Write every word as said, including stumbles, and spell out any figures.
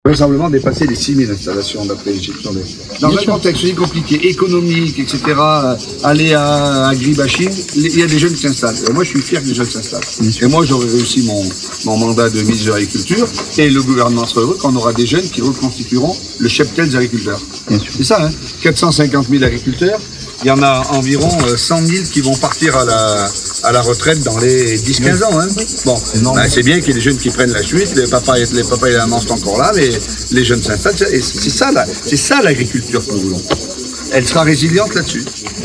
vraisemblablement dépasser les six mille installations d'après l'Égypte. Dans Bien un sûr. contexte aussi compliqué, économique, et cetera, aléa, agribashing, il y a des jeunes qui s'installent. Et moi, je suis fier que les jeunes s'installent. Et moi, j'aurais réussi mon, mon mandat de ministre de l'Agriculture et le gouvernement sera heureux quand on aura des jeunes qui reconstitueront le cheptel des agriculteurs. C'est ça, hein, quatre cent cinquante mille agriculteurs. Il y en a environ cent mille qui vont partir à la, à la retraite dans les dix à quinze ans. Hein. Bon, ben, c'est bien qu'il y ait des jeunes qui prennent la suite, les papas et les, papas et les mamans sont encore là, mais les jeunes s'installent. Et c'est ça, là, c'est ça l'agriculture que nous voulons. Elle sera résiliente là-dessus.